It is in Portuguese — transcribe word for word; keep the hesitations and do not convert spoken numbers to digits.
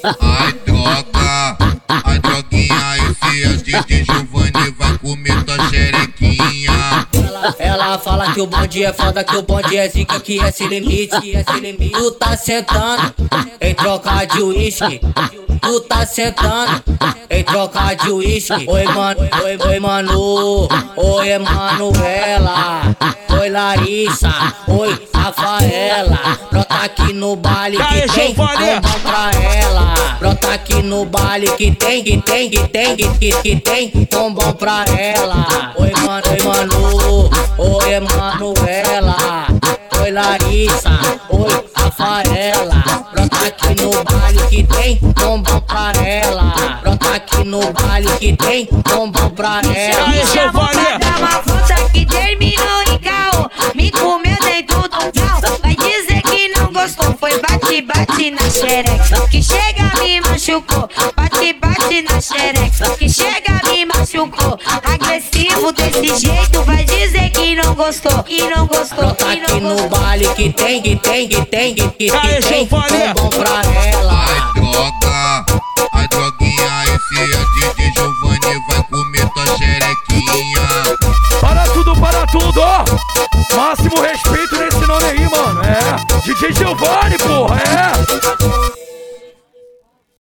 Ai droga, ai droguinha, esse é o D J Giovanni, vai comer tua xerequinha. Ela, ela fala que o bonde é foda, que o bonde é zica, que é sem limite, que é sem limite. Tu tá sentando em troca de uísque. Tu tá sentando em troca de uísque. Oi, mano, oi, oi, mano. Oi, Emanuela. Oi, Larissa. Oi, Rafaela. Brota aqui no baile que tem bombom pra ela. Brota aqui no baile que tem, que tem, que tem, que, que, que tem bombom pra ela. Oi, mano, oi, mano. Oi, Emanuela. Oi, Larissa. Oi, Rafaela. Brota aqui no baile que tem bombom pra ela. Brota aqui no baile que tem bombom pra ela. Me chamou pra dar uma volta que terminou em caô. Me comeu dentro do pau. Vai dizer que não gostou. Foi bate, bate na xereca. Que chega me machucou. Bate, bate na xereca. Que chega me machucou. Agressivo desse jeito. Vai dizer que não gostou. Que não gostou. Brota aqui no baile que tem, que tem, que tem, que, que, que tem bombom pra ela. Ai droga, ai droguinha, esse é o D J Giovanni, vai comer tua xerequinha. Para tudo, para tudo, ó. Máximo respeito nesse nome aí, mano. É D J Giovanni, porra.